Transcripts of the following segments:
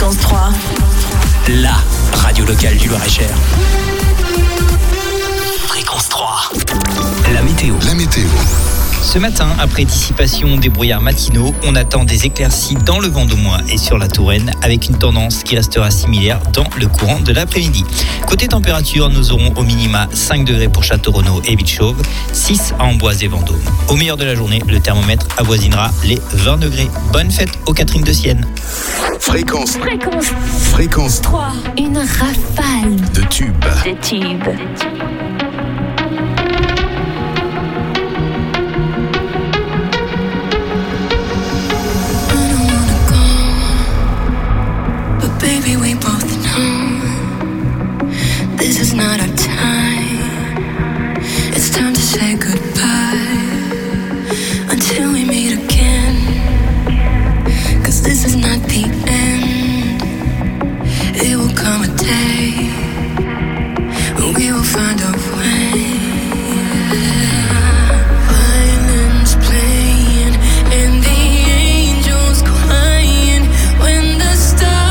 Fréquence 3. La radio locale du Loir-et-Cher. Fréquence 3. La météo. Ce matin, après dissipation des brouillards matinaux, on attend des éclaircies dans le Vendômois et sur la Touraine, avec une tendance qui restera similaire dans le courant de l'après-midi. Côté température, nous aurons au minima 5 degrés pour Château-Renaud et Villechauve, 6 à Amboise et Vendôme. Au meilleur de la journée, le thermomètre avoisinera les 20 degrés. Bonne fête aux Catherine de Sienne. Fréquence 3. Une rafale de tubes. Baby, we both know this is not our time. It's time to say goodbye until we meet again. 'Cause this is not the end. It will come a day when we will find a way. Violins playing and the angels crying when the stars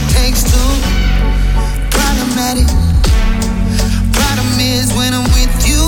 Problem is when I'm with you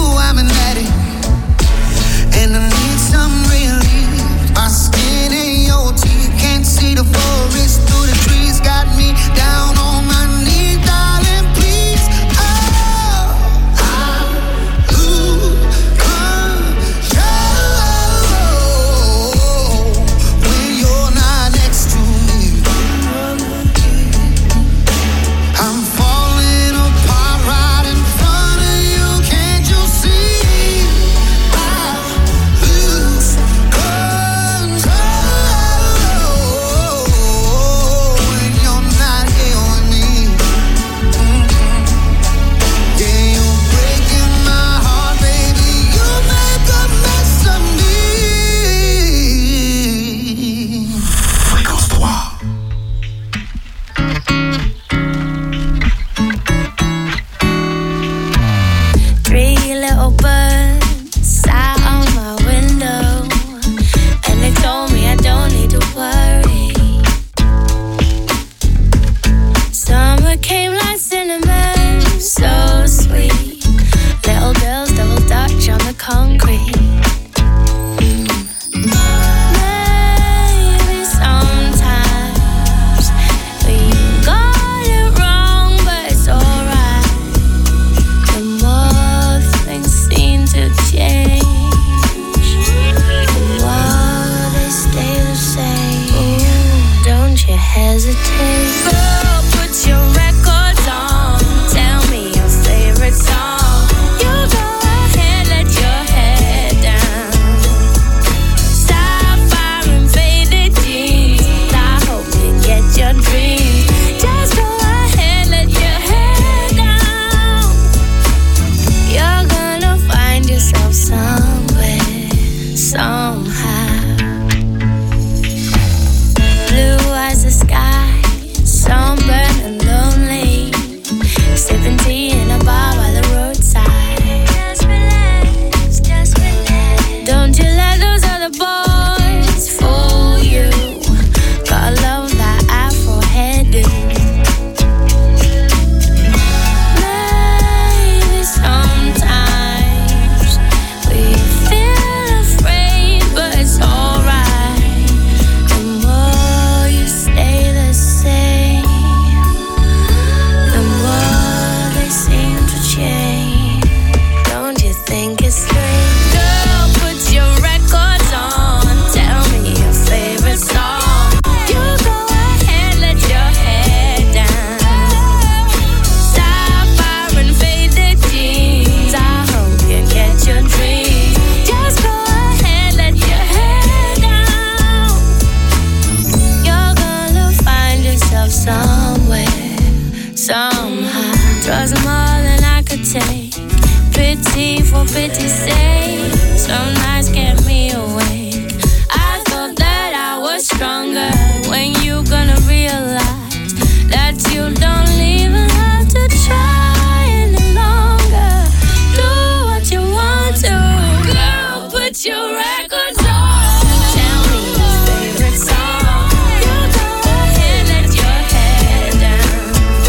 hesitate. Girl, put your records on. Tell me your favorite song. You go ahead, let your head down. Sapphire and faded jeans. I hope you get your dreams. Just go ahead, let your head down. You're gonna find yourself somewhere, somehow. Blue as the sky, sunburned and lonely, sipping tea in a bar by the roadside. Just relax, just relax. Don't you let those other boys fool you. Got love that Afro headed. Maybe sometimes we feel afraid, but it's alright. The more you stay the same, the more they seem to change. Don't you think it's strange? Girl, put your records on. Tell me your favorite song. You go ahead, let your head down. Sapphire and faded jeans. I hope you get your dreams. Just go ahead, let your head down. You're gonna find yourself somewhere, somehow. Trust more than I could take. Pity for pity's sake. Some nights kept me awake. I thought that I was stronger. When you gonna realize that you don't even have to try any longer? Do what you want to. Girl, put your records on. Tell me your favorite song. You go ahead, let your head down.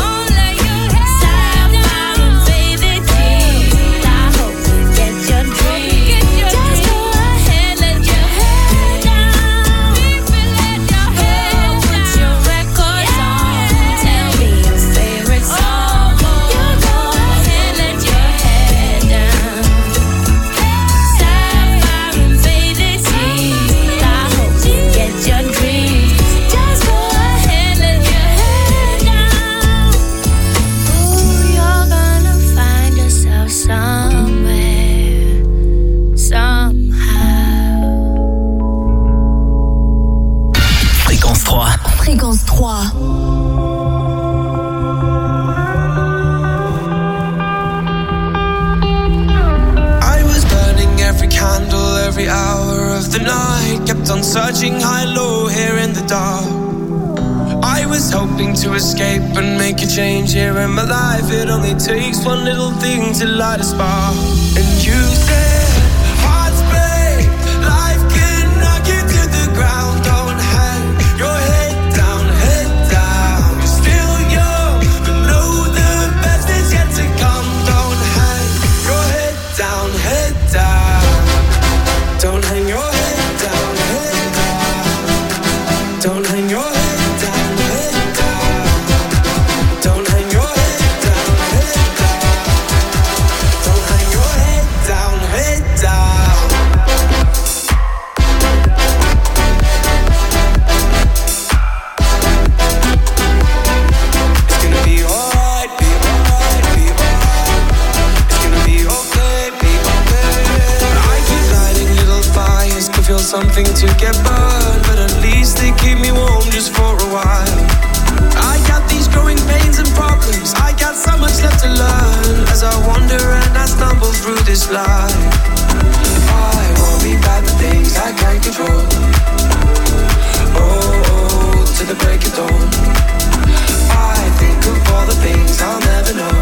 Sapphire and faded jeans. I hope you get your dreams. Just go ahead, let your head down. Girl, put your records on. Tell me your favorite song. You go ahead, let your head down. Sapphire and faded jeans. I hope you get your dreams. Just go ahead, let your head down. Ooh, you're gonna find yourself somewhere, somehow. Fréquence 3. Fréquence 3. I was burning every candle, every hour of the night. Kept on searching high, low, here in the dark. I was hoping to escape and make a change here in my life. It only takes one little thing to light a spark. And you said, hearts break, life can knock you to the ground. Don't hang your head down, head down. You're still young, but know the best is yet to come. Don't hang your head down, head down. Don't hang your head down, head down. Don't hang your head down, head down. Don't hang your head down, head down. Don't hang your head down, head down. It's gonna be alright, be alright, be alright. It's gonna be okay, be okay. I keep lighting little fires, can feel something to get burned, but at least they keep me warm just for a while. I got these growing pains and problems, I got so much left to learn as I wander and I stumble through this life. I worry about the things I can't control. Oh, to the break of dawn. I think of all the things I'll never know.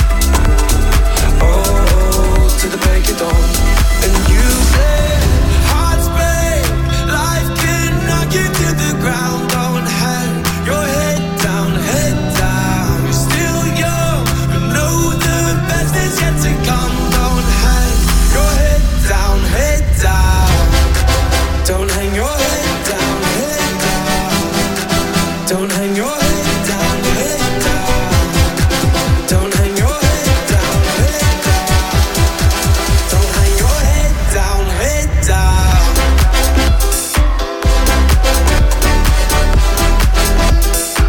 Oh, to the break of dawn. And you say, hearts break, life can knock you to the ground. Don't hang your head down, head down. You're still young, but know the best is yet to come. Don't hang your head down, head down. Don't hang your head down, head down. Don't hang your head down, head down. Don't hang your head down, head down. Don't hang your head down, head down.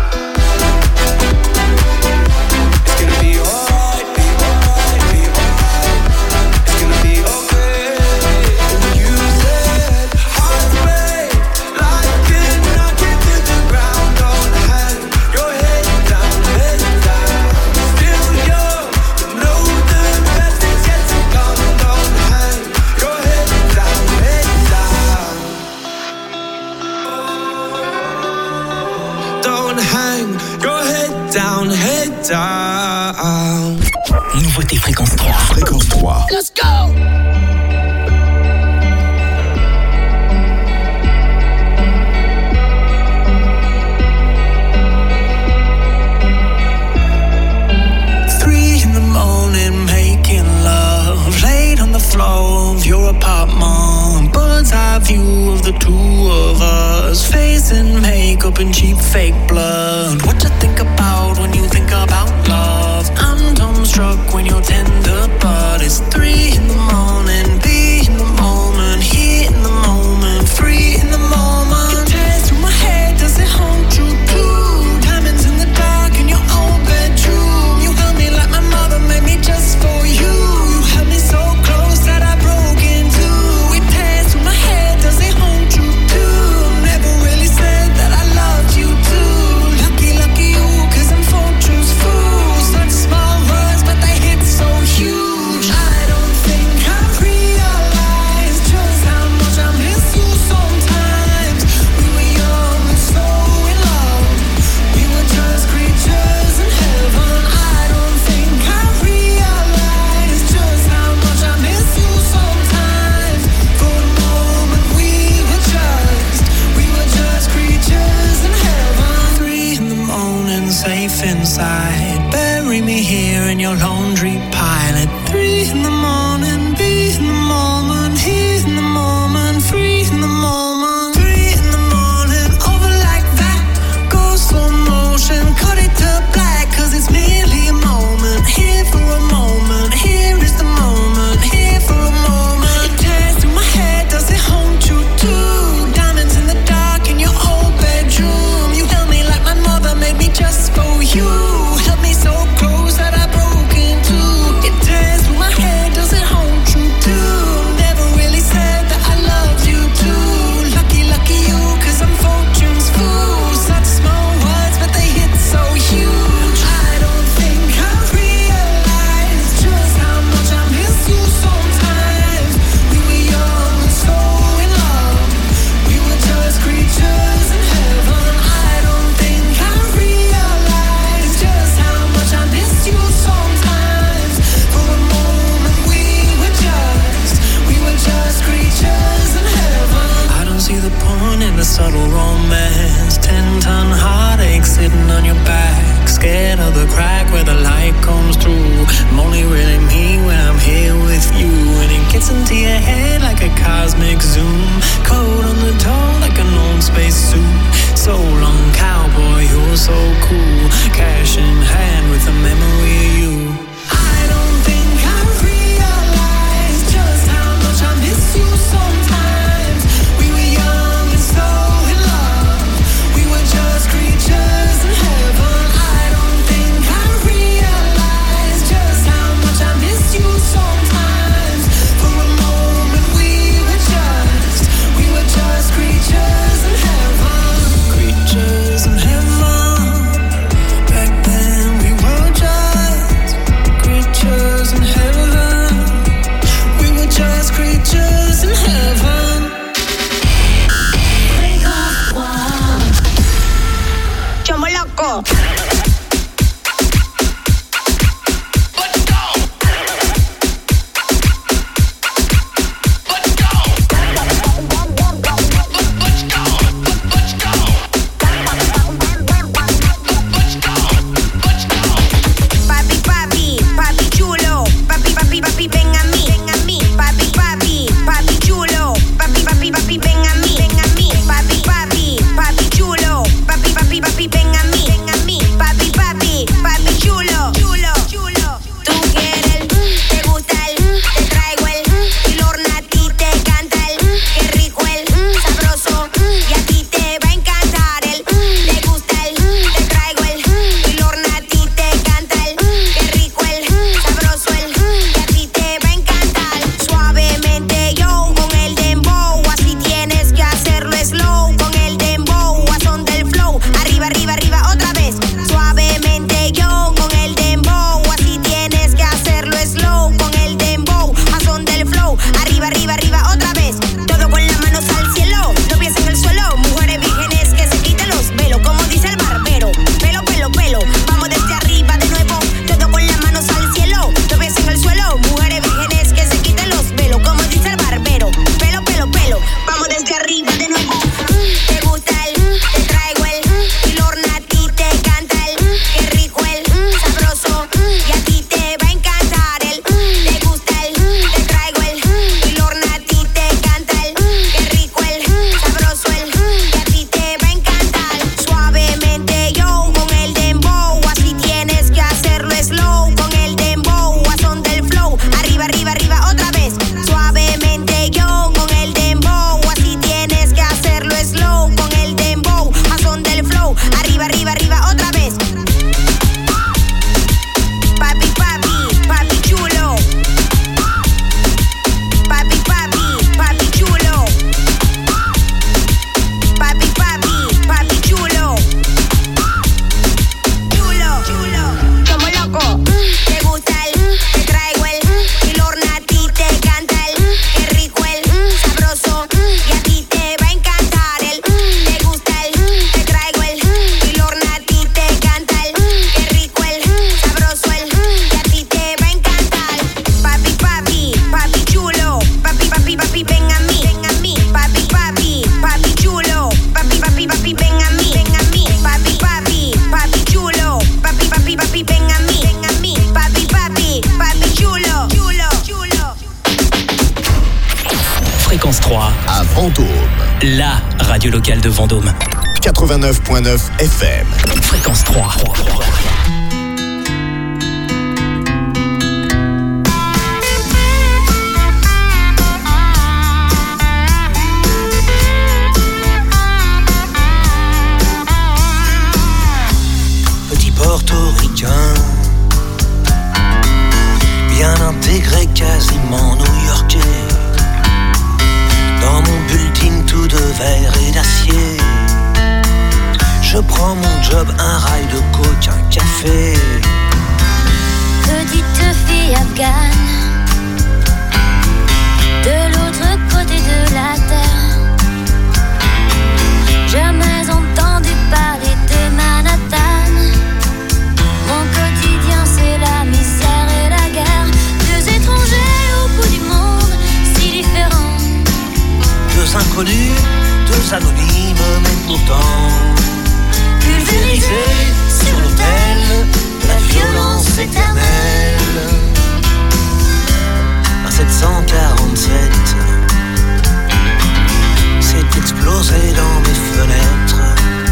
hang your head down, head down. Nouveauté Fréquence 3. Fréquence 3. Let's go! Flow of your apartment, bird's eye view of the two of us, face and makeup and cheap fake blood. What you think about when you think about love? I'm dumbstruck when you're tender, but it's 3 in the morning, be in the moment, here in the moment, free in the moment. It tears through my head, does it haunt you too? Diamonds in the dark in your own bedroom. You held me like my mother made me just for you. You held me so close that I broke in two. It tears through my head, does it haunt you too? Never really said that I loved you too. Lucky, lucky you, 'cause I'm fortune's fool. Such small words, but they hit so huge. I don't think I realized just how much I miss you sometimes. We were young and so in love. We were just creatures in heaven. I don't think I realized just how much I miss you sometimes. For a moment we were just creatures in heaven. 3 in the morning, safe inside. Bury me here in your laundry pile at 3 in the morning. Be in the moment, here in the moment, free in the moment. 3 in the morning, over like that. Go slow motion, cut it to black, 'cause it's merely a moment. Here for a moment, here is the moment, here for a moment. It tears through my head, does it haunt you too? Diamonds in the dark in your old bedroom. You held me like my mother made me just for you. Held me so close that I broke in two. It tears through my head, does it haunt you too? Never really said that I loved you too. Lucky, lucky you, 'cause I'm fortune's fool. Such small words, but they hit so huge. I don't think I realized just how much I miss you sometimes. We were young and so in love. We were just creatures in heaven. I don't think I realized just how much I miss you sometimes. For a moment we were just creatures in heaven. I don't see the point in the subtle romance. 10-ton heartache sitting on your back, scared of the crack where the light comes through. I'm only really me when I'm here with you, and it gets into your head like a cosmic zoom. Cold on the toe like an old space suit. So long, cowboy, you're so cool. Cash in hand with a memory of you. I don't think I realized just how much I miss you sometimes. We were young and so in love. We were just creatures in heaven. I don't think I realized just how much I miss you sometimes. For a moment we were just creatures in heaven. Creatures in heaven. Back then we were just creatures in heaven. We were just creatures in heaven. Chomo loco. Papi, papi, papi chulo. Papi, papi, papi, ven a mí, ven a mí. Papi, papi, papi chulo. Papi, papi, papi, ven a mí, ven a mí. Papi, papi, papi chulo. Papi, papi, papi, ven a mí, ven a mí. Papi, la radio locale de Vendôme. 89.9 FM. Fréquence 3. Petit portoricain, bien intégré, quasiment new-yorkais. Dans mon building tout de verre et d'acier, je prends mon job, un rail de coke, un café. Petite fille afghane, de l'autre côté de la terre. Jamais entendu parler de Manhattan. Mon quotidien c'est la misère et la guerre. Deux étrangers au bout du monde, si différents. Deux inconnus, deux anonymes, mais pourtant pulvérisés sur l'autel de la violence éternelle. Un 747 s'est explosé dans mes fenêtres.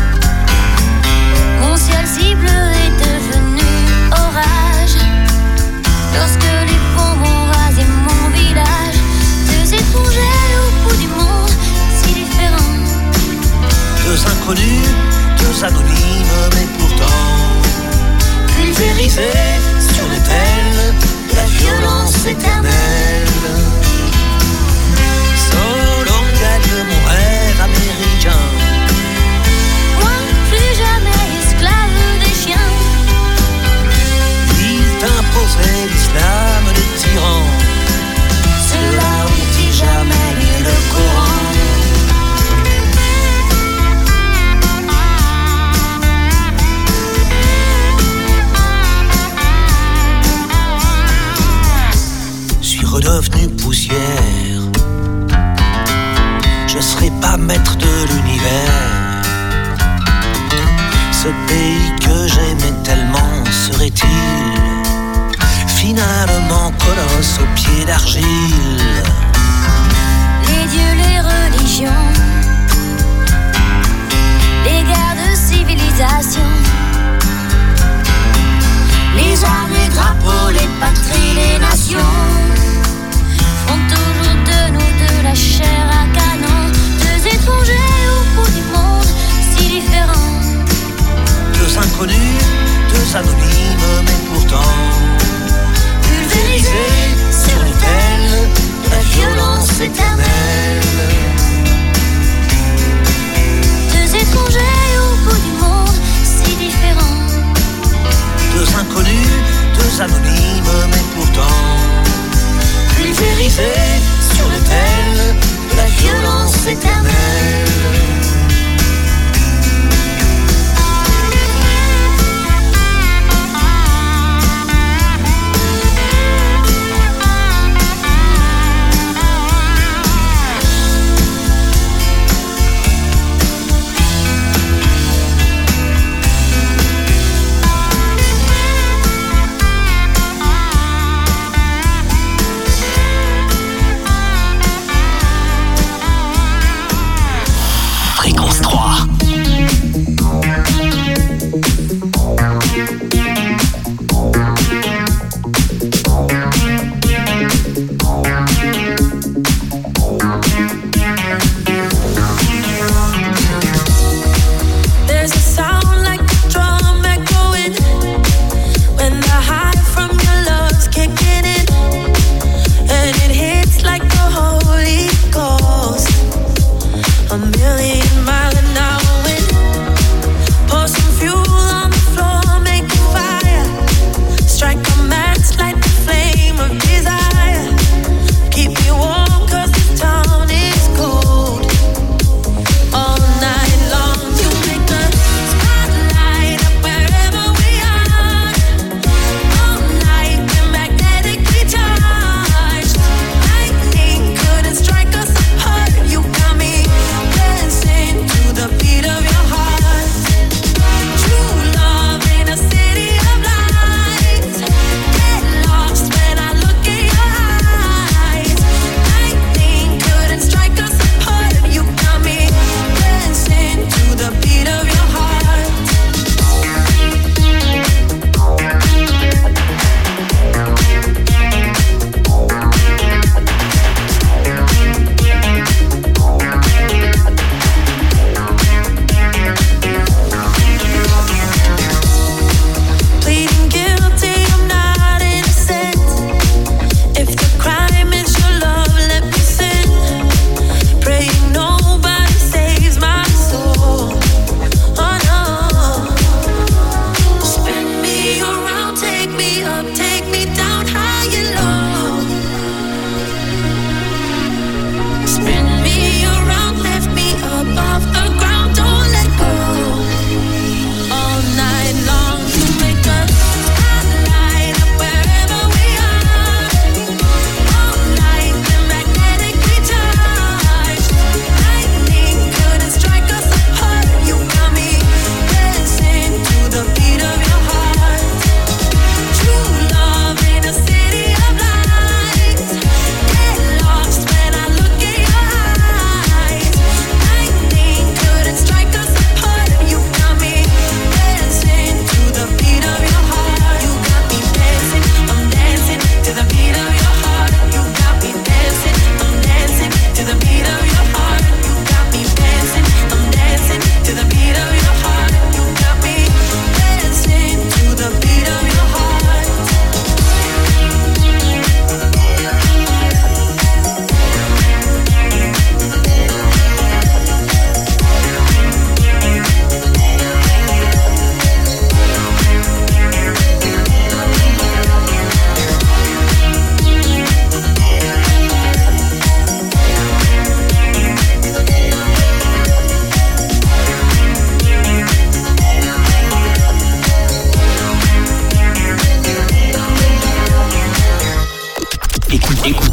Mon ciel si bleu est devenu orage lorsque les bombes ont rasé mon village. Deux étrangers au bout du monde, si différents. Deux inconnus, deux anonymes, mais pourtant pulvérisés sur l'autel de la violence éternelle. Solon gagne mon rêve américain. Moi, plus jamais esclave des chiens. Ils t'imposaient l'islam des tyrans. Ceux-là ont-ils jamais lu le Coran? Redevenu poussière, je serai pas maître de l'univers. Ce pays que j'aimais tellement serait-il finalement colosse aux pieds d'argile? Les dieux, les religions, les guerres de civilisation, les armes, les drapeaux, les patries, les nations font toujours de nous de la chair à canon. Deux étrangers au bout du monde, si différents. Deux inconnus, deux anonymes, mais pourtant pulvérisés sur l'autel de la violence éternelle. Deux étrangers au bout du monde, si différents. Deux inconnus, deux anonymes, mais pourtant pulvérisés sur l'autel de la violence éternelle.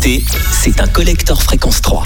écoutez, c'est un collector fréquence 3.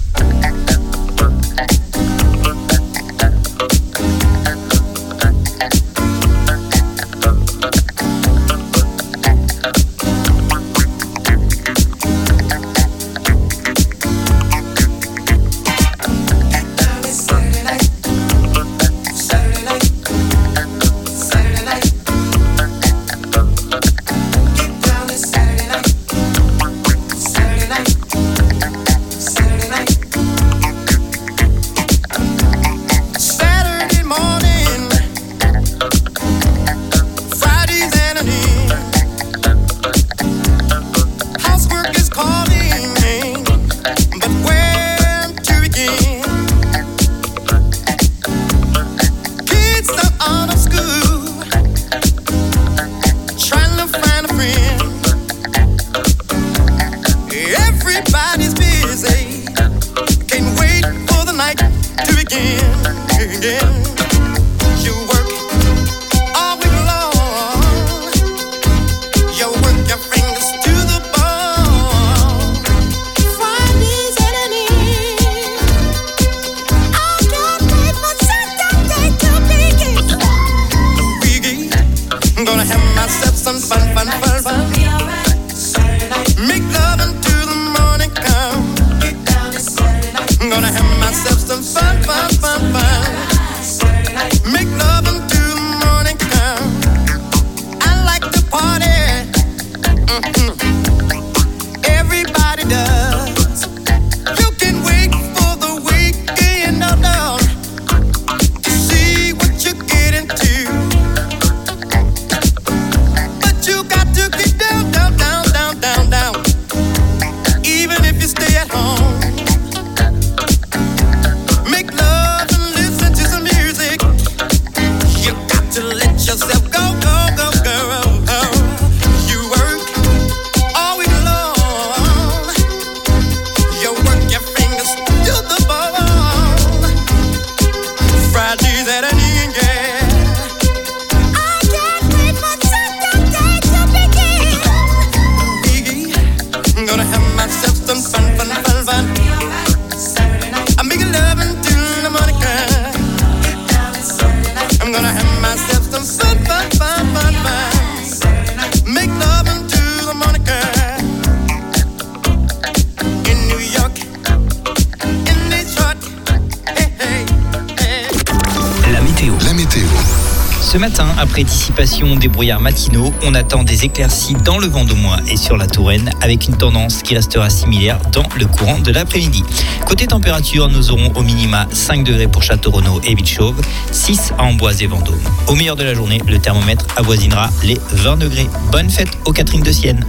Ce matin, après dissipation des brouillards matinaux, on attend des éclaircies dans le Vendômois et sur la Touraine avec une tendance qui restera similaire dans le courant de l'après-midi. Côté température, nous aurons au minima 5 degrés pour Château-Renaud et Villechauve, 6 à Amboise et Vendôme. Au meilleur de la journée, le thermomètre avoisinera les 20 degrés. Bonne fête aux Catherine de Sienne.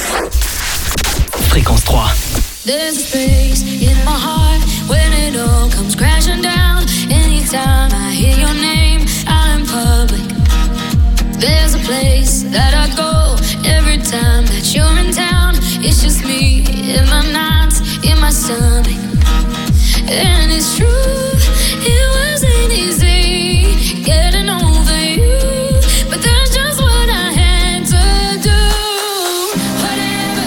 Fréquence 3. There's a space in my heart when it all comes crashing down. Anytime I hear your name out in public, there's a place that I go every time that you're in town. It's just me in my nights, in my stomach. And it's true, it wasn't easy getting over you, but that's just what I had to do. Whatever,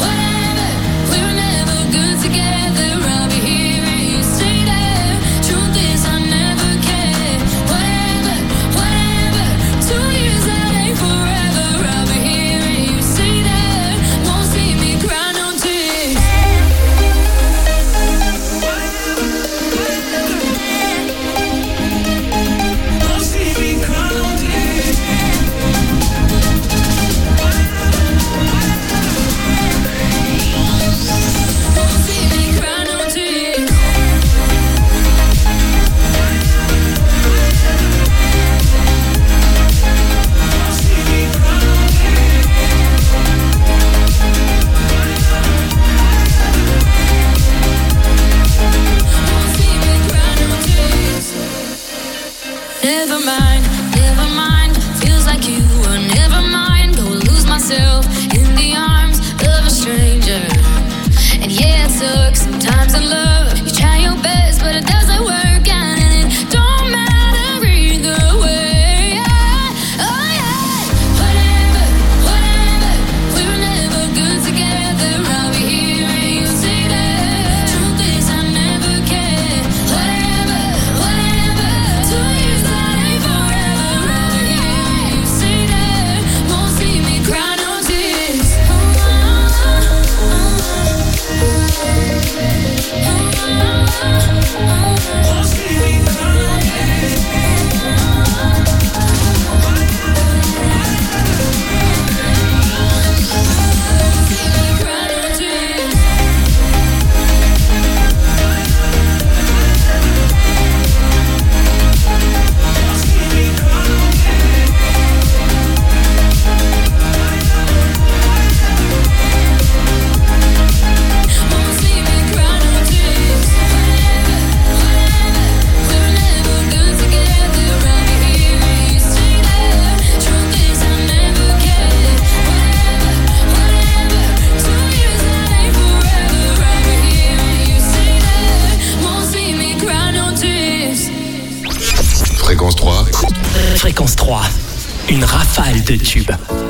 we were never good together. I'll be here and you stay there. Truth is I never cared. Whatever, 2 years that ain't forever. I'll be here and you stay there. Won't see me cry no tears. Fréquence 3, une rafale de tubes.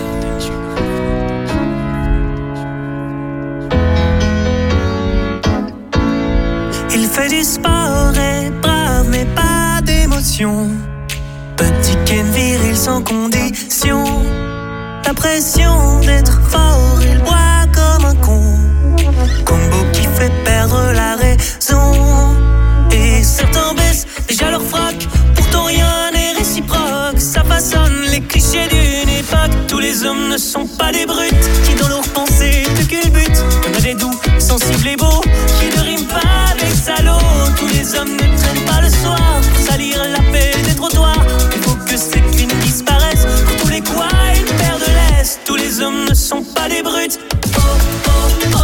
Il fait du sport, est brave mais pas d'émotion. Petit Ken viril sans condition. L'impression d'être fort, il boit comme un con. Combo qui fait perdre la raison. Et certains baissent déjà leur frac. Pourtant rien n'est réciproque. Ça façonne les clichés d'une époque. Tous les hommes ne sont pas des brutes qui dans leurs pensées te culbutent. On a des doux, sensibles et beaux qui ne riment pas avec salaud. Tous les hommes ne traînent pas le soir pour salir la paix des trottoirs. Il faut que ces crimes disparaissent. Pour tous les quoi, une paire de laisse. Tous les hommes ne sont pas des brutes. Oh, oh, oh.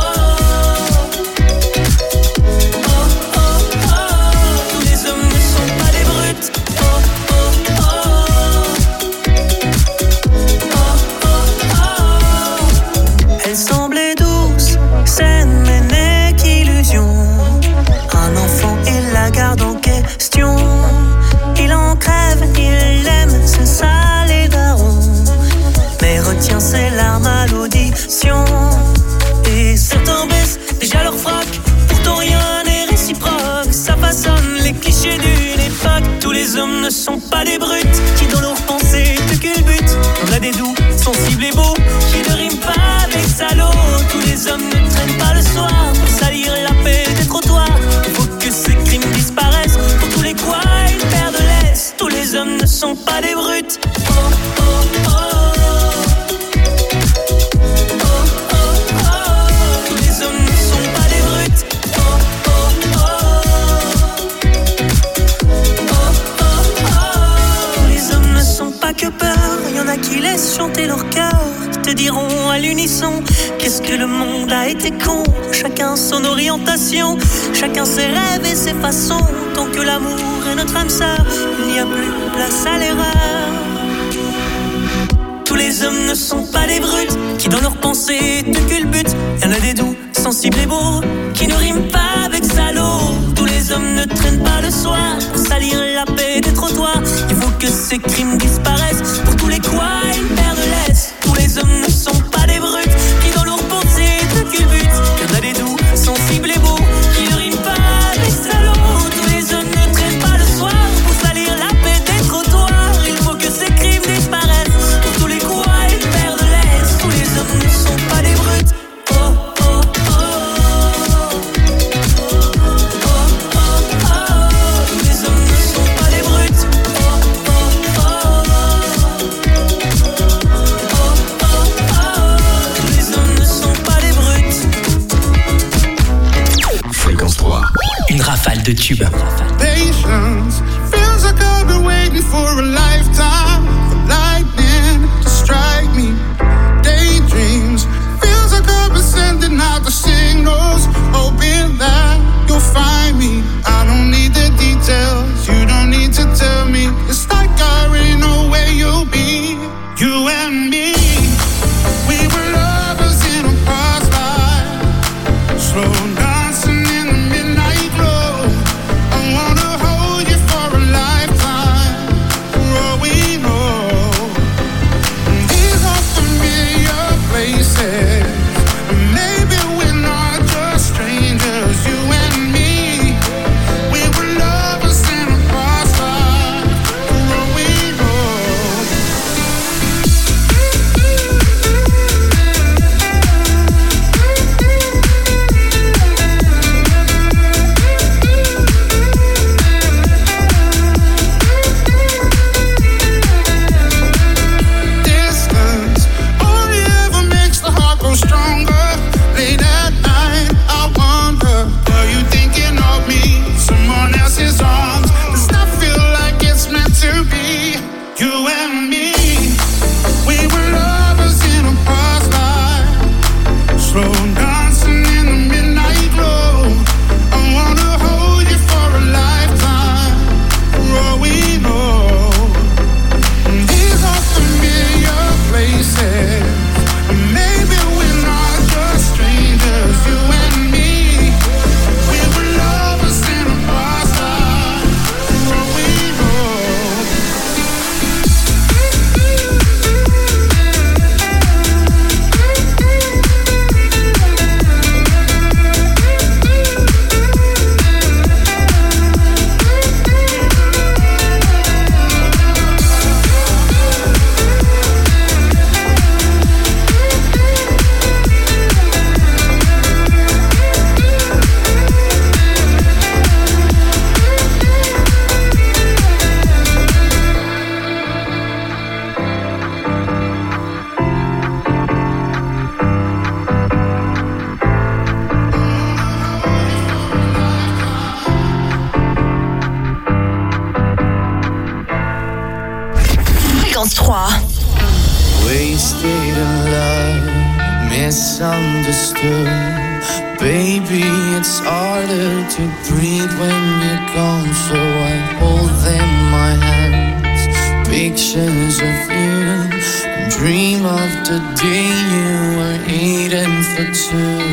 Elle semblait douce, saine mais n'est qu'illusion. Un enfant, il la garde en question. Il en crève, il l'aime, c'est ça les darons. Mais retient ses larmes à l'audition. Et certains baissent déjà leur frac. Pourtant rien n'est réciproque. Ça façonne les clichés d'une époque. Tous les hommes ne sont pas des brutes qui dans leurs pensées te culbutent. On a des doux, sensibles et beaux qui ne riment pas avec salaud. Tous les hommes ne traînent pas le soir pour salir la paix des trottoirs. Il faut que ces crimes disparaissent. Pour tous les quoi, une paire de laisse. Tous les hommes ne sont pas des brutes. Oh, oh, oh. Que peur, y en a qui laissent chanter leur cœur, qui te diront à l'unisson qu'est-ce que le monde a été con. Chacun son orientation, chacun ses rêves et ses façons. Tant que l'amour est notre âme sœur, il n'y a plus place à l'erreur. Tous les hommes ne sont pas des brutes qui dans leurs pensées te culbutent. Y en a des doux, sensibles et beaux qui ne riment pas avec salaud. Tous les hommes ne traînent pas le soir pour salir la paix des trottoirs. Il faut que ces crimes disparaissent. Pour tous les quoi, une paire de laisse. Tous les hommes ne sont pas des brutes qui dans leurs pensées te culbutent. Y en a des doux, sensibles et beaux qui ne riment pas avec salaud. Tous les hommes ne traînent pas le soir pour salir la paix des trottoirs. Il faut que ces crimes disparaissent. Pour tous les quoi, une paire de laisse. Tous les hommes ne sont pas des brutes. Oh, oh, oh. Une rafale de tubes. Patience feels like I've been waiting for a lifetime for lightning to strike me. Daydreams feels like I've been sending out the signals, hoping that you'll find me. I don't need the details, you don't need to tell me. It's like I already know where you'll be. You and me, we were lovers in a past life. Slow dancing in the midnight glow. I wanna hold you for a lifetime, for all we know. These are familiar places. Maybe we're not just strangers, you and me. We were lovers in a past life, for all we know. Distance only ever makes the heart grow stronger. Late at night, I wonder, are you thinking of me? Someone else's arms. Does that feel like it's meant to be? You and me, we were lovers in a past life. Slow dancing in the midnight glow. I wanna hold you for a lifetime, for all we know. These are familiar places. Maybe we're not just strangers, you and me. We were lovers in a past life, for all we know. Wasted in love, misunderstood. Baby, it's harder to breathe when you're gone. So I hold in my hands pictures of you and dream of the day you were eating for two.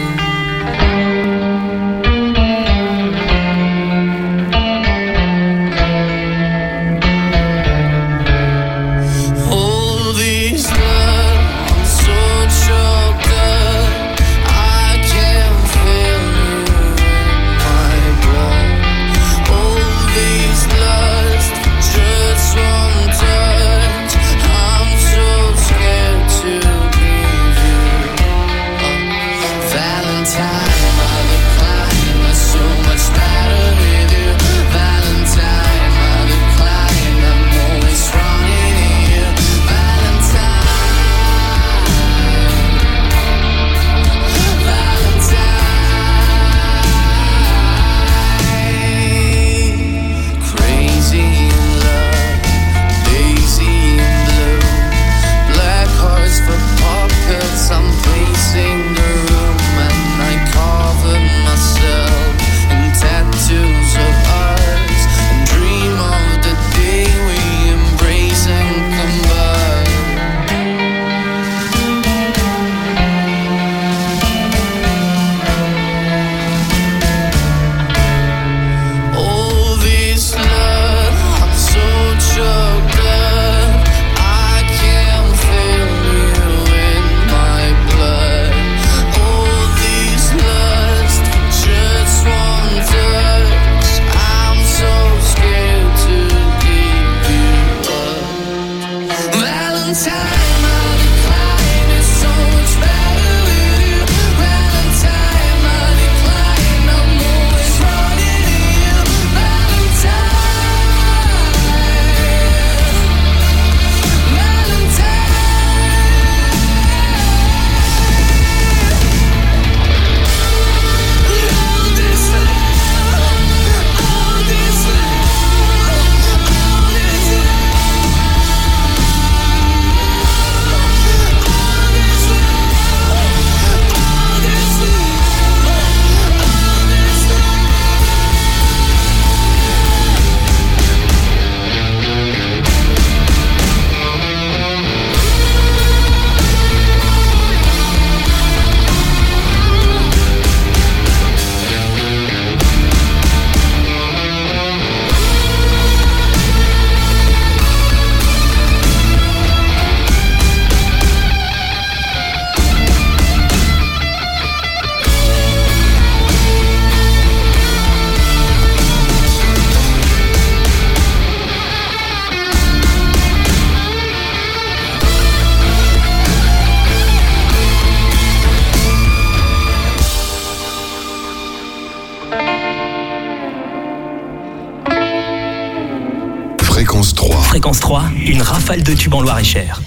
Fréquence 3, une rafale de tubes en Loir-et-Cher.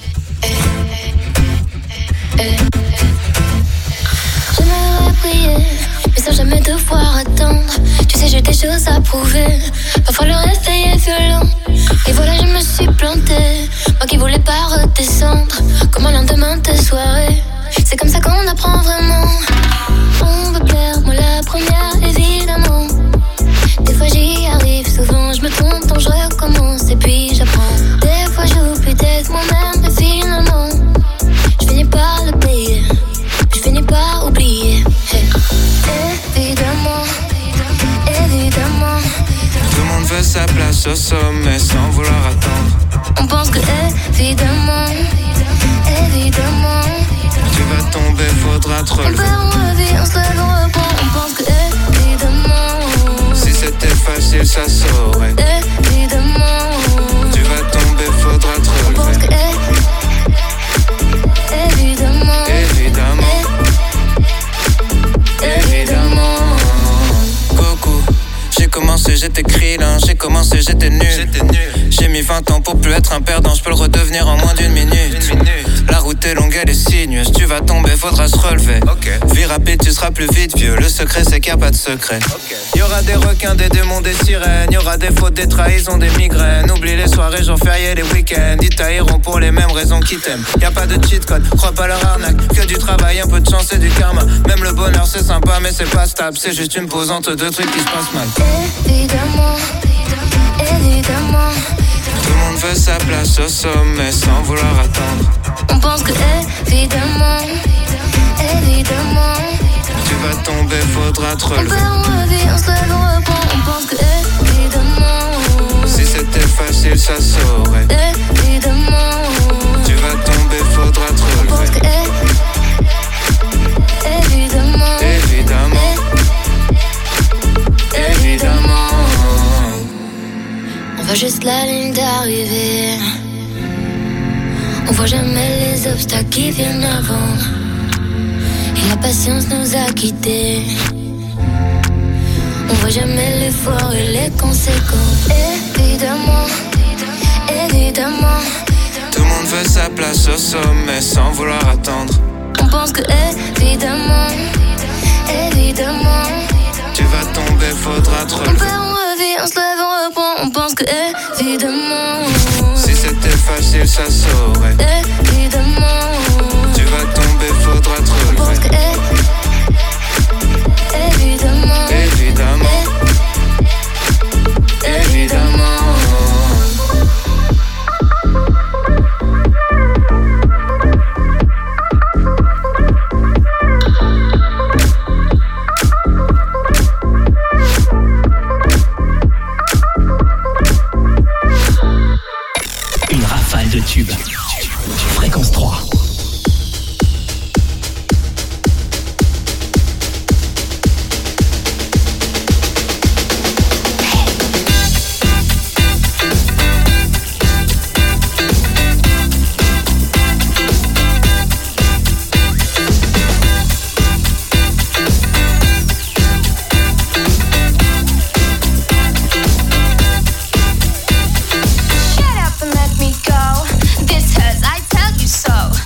J'aimerais prier, mais sans jamais devoir attendre. Tu sais, j'ai des choses à prouver. Parfois le réveil est violent. Et voilà, je me suis plantée. Moi qui voulais pas redescendre. Comme un lendemain de soirée. C'est comme ça qu'on apprend vraiment. On peut perdre, moi la première, évidemment. Des fois j'y arrive, souvent je me trompe, donc je recommence et puis j'apprends. Des fois j'oublie d'être moi-même, mais finalement je finis par le payer, je finis par oublier. Hey. Évidemment, évidemment, tout le monde veut sa place au sommet sans vouloir attendre. On pense que évidemment, évidemment, tu vas tomber, faudra te relever. On perd, on revit, on se lève, on reprend. On pense que évidemment, si c'était facile, ça saurait. Évidemment, tu vas tomber, faudra te relever. On pense que évidemment, évidemment, évidemment. Coucou, j'ai commencé, j'étais krillin, j'ai commencé, j'étais nul. J'ai mis 20 ans pour plus être un perdant, je peux le redevenir en moins d'une minute. La route est est longue, elle est sinueuse. Tu vas tomber, faudra se relever. Vie rapide, tu seras plus vite vieux. Le secret, c'est qu'il n'y a pas de secret. Y'aura des requins, des démons, des sirènes. Y'aura des fautes, des trahisons, des migraines. Oublie les soirées, jours fériés, les week-ends. Ils tailleront pour les mêmes raisons qu'ils t'aiment. Y'a pas de cheat code, crois pas leur arnaque. Que du travail, un peu de chance et du karma. Même le bonheur c'est sympa mais c'est pas stable. C'est juste une pause entre deux trucs qui se passent mal. Évidemment, évidemment. Tout le monde veut sa place au sommet sans vouloir attendre. On pense que évidemment, évidemment. Tu vas tomber, faudra te relever. On perd, on revit, on se lève, on reprend. On pense que évidemment. Si c'était facile ça saurait. Évidemment. Tu vas tomber, faudra te relever. On pense que évidemment. Évidemment. Évidemment. On voit juste la ligne d'arrivée. On voit jamais les obstacles qui viennent avant. Et la patience nous a quittés. On voit jamais l'effort et les conséquences. Évidemment, évidemment. Tout le monde veut sa place au sommet sans vouloir attendre. On pense que évidemment, évidemment. Tu vas tomber, faudra te relever. On perd, on revit, on se lève, on reprend. On pense que évidemment. Si c'était facile ça saurait. Évidemment. Tu vas tomber, faudra te relever. On pense que évidemment. Évidemment. Évidemment. Une rafale de tubes. Fréquence 3. Shut up and let me go. This hurts, I tell you so.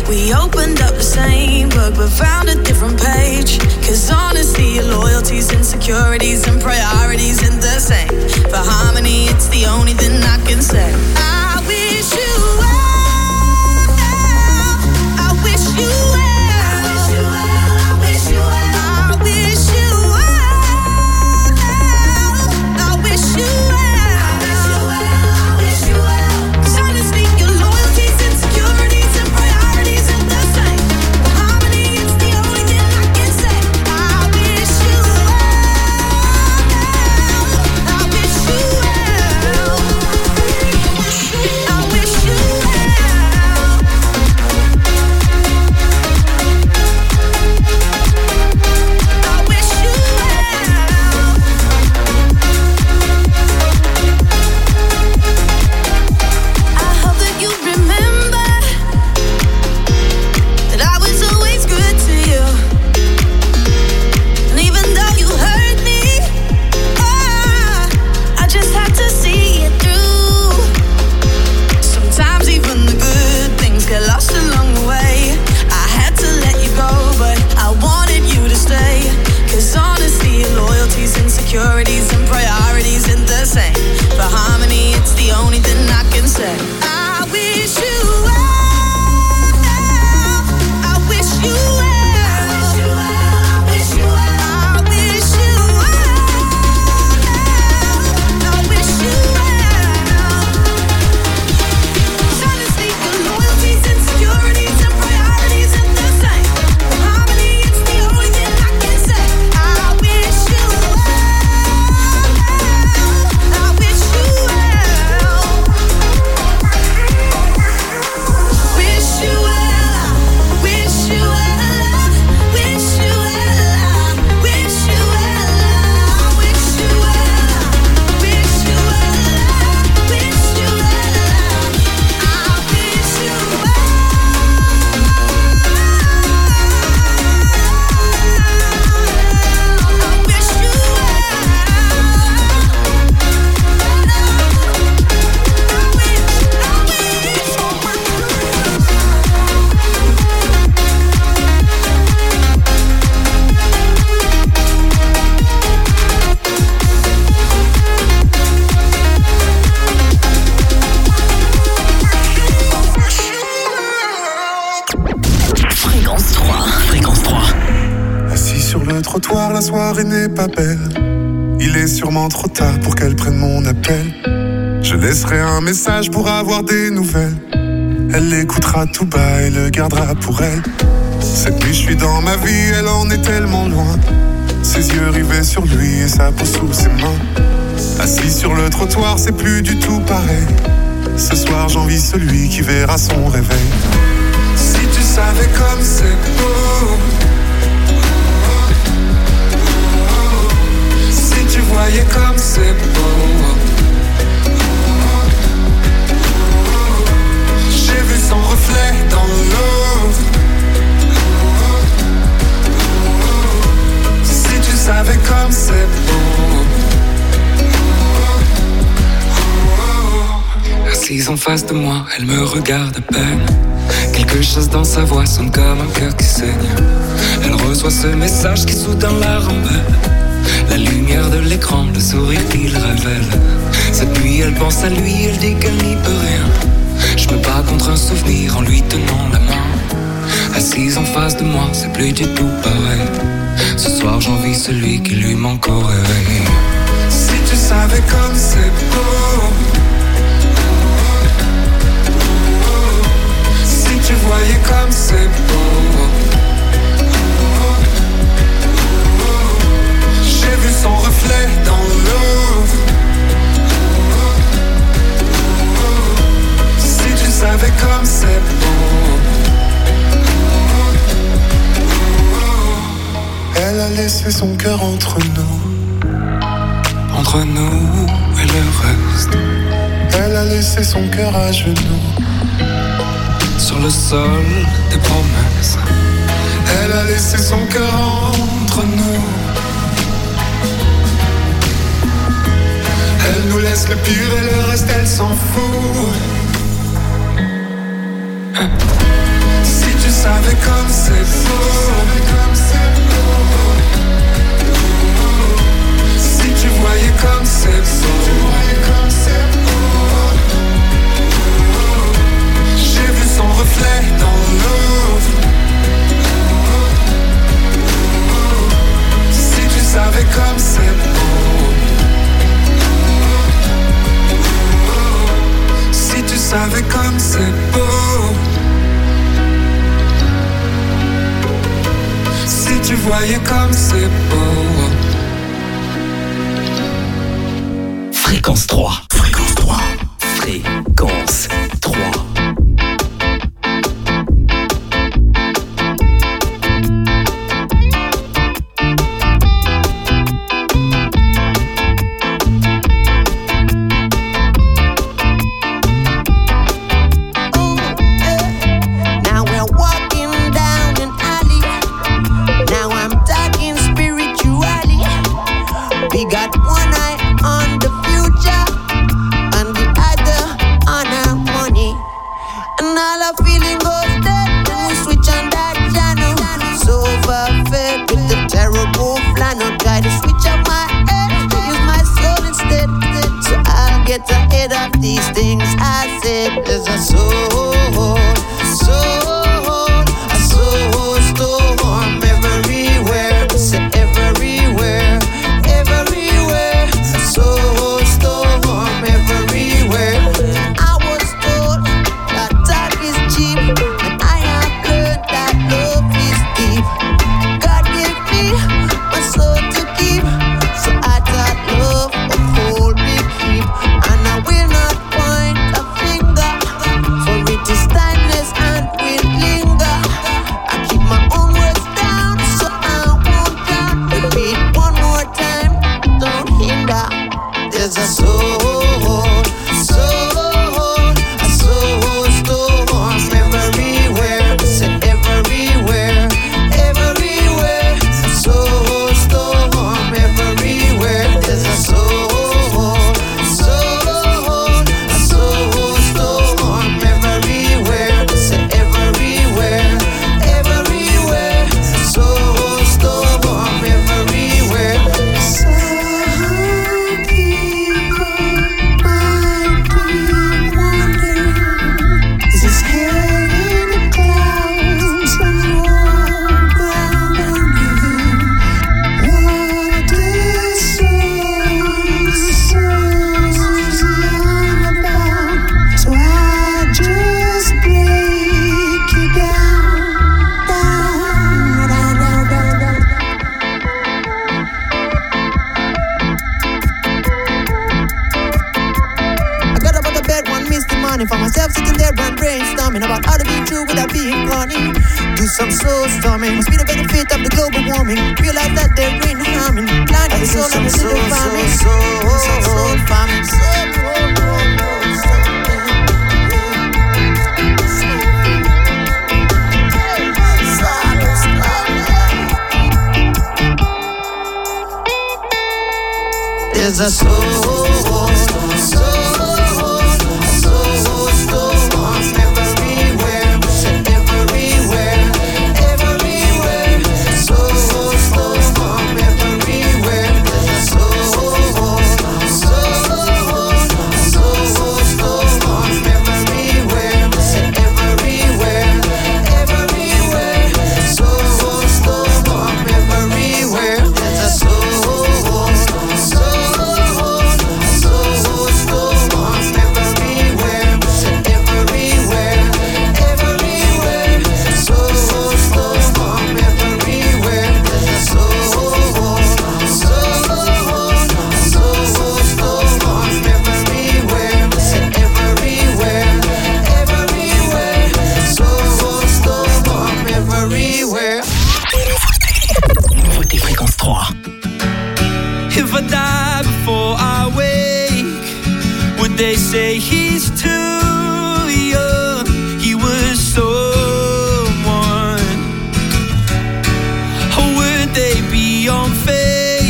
We opened up the same book but found a different page. Cause honestly, your loyalties, insecurities and priorities ain't the same. For harmony, it's the only thing I can say. I wish you well. I wish you well. Insecurities and priorities ain't the same. For harmony, it's the only thing I can say. I wish you well. I wish you well. I wish you well. I wish you well. I wish you well. Honestly, your loyalties, insecurities and priorities ain't the same. For harmony, it's the only thing I can say. I wish you well. Trottoir, la soirée n'est pas belle. Il est sûrement trop tard pour qu'elle prenne mon appel. Je laisserai un message pour avoir des nouvelles. Elle l'écoutera tout bas et le gardera pour elle. Cette nuit je suis dans ma vie, elle en est tellement loin. Ses yeux rivés sur lui et sa peau sous ses mains. Assis sur le trottoir, c'est plus du tout pareil. Ce soir j'envie celui qui verra son réveil. Si tu savais comme c'est beau. Tu voyais comme c'est beau. J'ai vu son reflet dans l'eau. Si tu savais comme c'est beau. Assise en face de moi, elle me regarde à peine. Quelque chose dans sa voix sonne comme un cœur qui saigne. Elle reçoit ce message qui soudain la rembelle. La lumière de l'écran, le sourire qu'il révèle. Cette nuit elle pense à lui, elle dit qu'elle n'y peut rien. Je me bats contre un souvenir en lui tenant la main. Assise en face de moi, c'est plus du tout pareil. Ce soir j'envie celui qui lui manque au réveil. Si tu savais comme c'est beau. Si tu voyais comme c'est beau. J'ai vu son reflet dans l'eau. Si tu savais comme c'est beau. Elle a laissé son cœur entre nous. Entre nous et le reste. Elle a laissé son cœur à genoux. Sur le sol des promesses. Elle a laissé son cœur entre nous. Elle nous laisse le pire et le reste elle s'en fout. Si tu tu voyais comme c'est beau. Fréquence 3. Fréquence 3. Fréquence 3.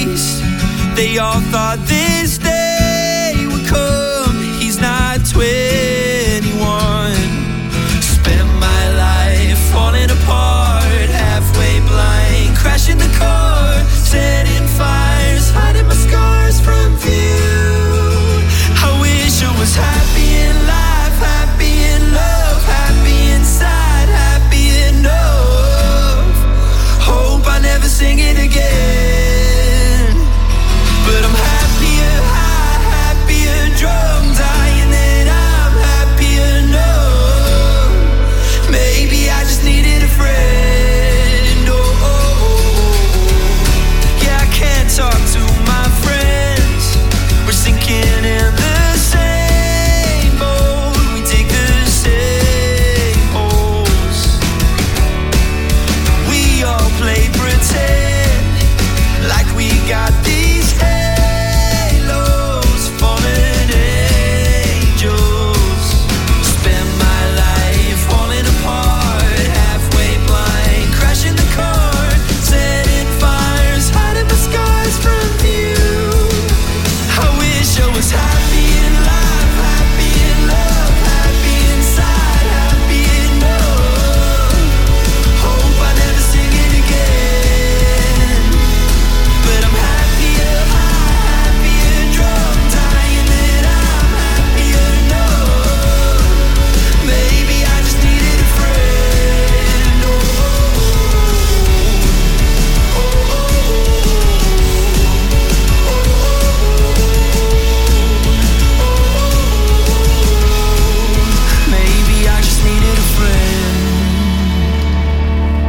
They all thought this day would come. He's not 20.